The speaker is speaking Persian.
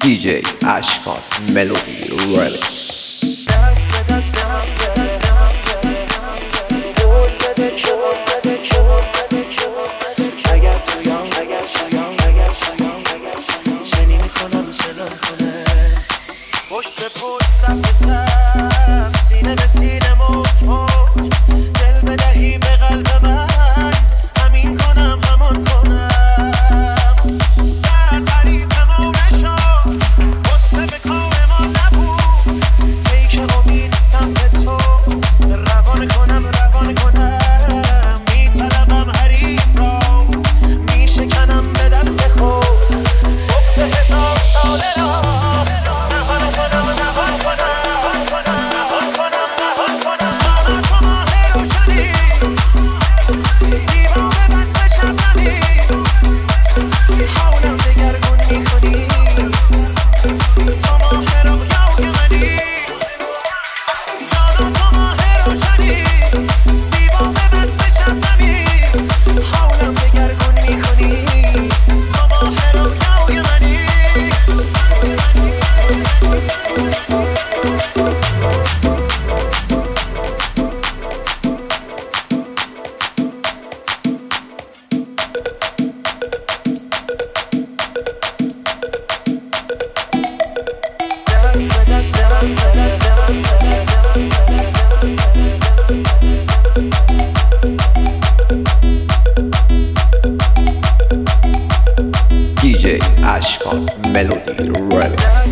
DJ Ashkan Melody Remix. پشت به پشت صف به صف سینه به سینه موج موج دل بدهی به قلب من همین کنم همان کنم در تعریف ما نشد غصه به کار ما نبود پیک امید سمت تو روان کنم میطلبم حریف را میشکنم به دست خود بغض هزار ساله را DJ Ashkan Melody Remix.